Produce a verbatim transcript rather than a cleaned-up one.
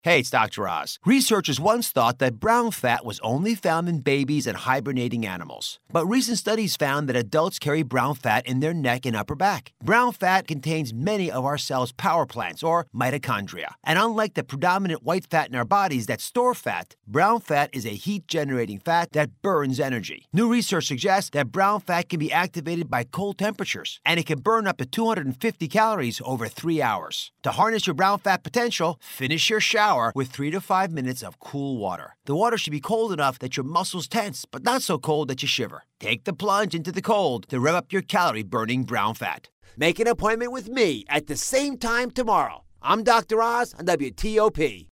Hey, it's Doctor Oz. Researchers once thought that brown fat was only found in babies and hibernating animals. But recent studies found that adults carry brown fat in their neck and upper back. Brown fat contains many of our cells' power plants, or mitochondria. And unlike the predominant white fat in our bodies that store fat, brown fat is a heat-generating fat that burns energy. New research suggests that brown fat can be activated by cold temperatures, and it can burn up to two hundred fifty calories over three hours. To harness your brown fat potential, finish your shower with three to five minutes of cool water. The water should be cold enough that your muscles tense, but not so cold that you shiver. Take the plunge into the cold to rev up your calorie-burning brown fat. Make an appointment with me at the same time tomorrow. I'm Doctor Oz on W T O P.